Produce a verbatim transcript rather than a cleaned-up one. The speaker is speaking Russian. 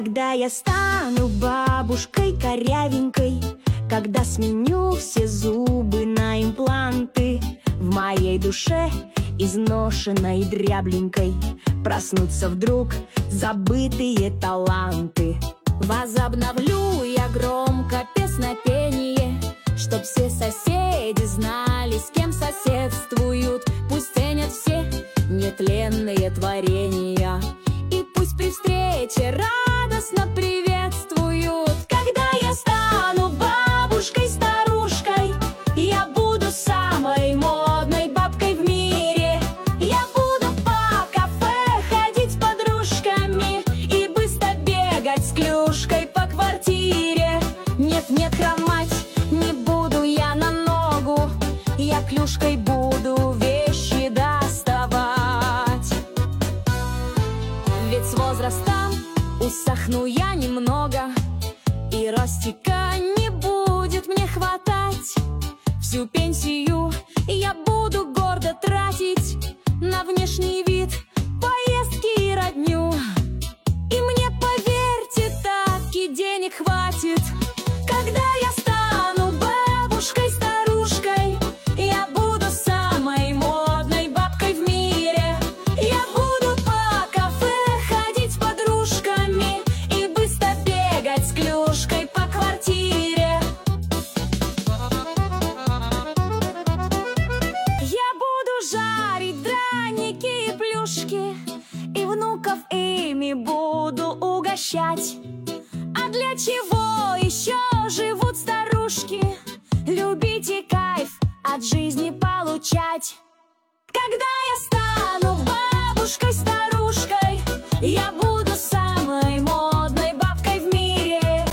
Когда я стану бабушкой корявенькой, когда сменю все зубы на импланты, в моей душе, изношенной дрябленькой, проснутся вдруг забытые таланты. Возобновлю я громко песнопение, чтоб все соседи знали, с кем соседствуют. Пусть ценят все нетленные творения, и пусть при встрече радостно приветствуют. Когда я стану бабушкой-старушкой, я буду самой модной бабкой в мире. Я буду по кафе ходить с подружками и быстро бегать с клюшкой по квартире. Нет-нет, хромать не буду я на ногу, я клюшкой буду вещи доставать. Ведь с возрастом усохну я немного, и ростика не будет мне хватать. Всю пенсию я буду гордо тратить на внешний вид, поездки и родню. И мне, поверьте, так и денег хватит. Когда я стану бабушкой-старушкой, я буду самой модной бабкой в мире. Я буду по кафе ходить с подружками и быстро бегать с клюшкой по квартире. Я буду жарить драники и плюшки, и внуков ими буду угощать. А для чего еще живут старушки? Любите кайф от жизни получать. Когда я стану бабушкой-старушкой, я буду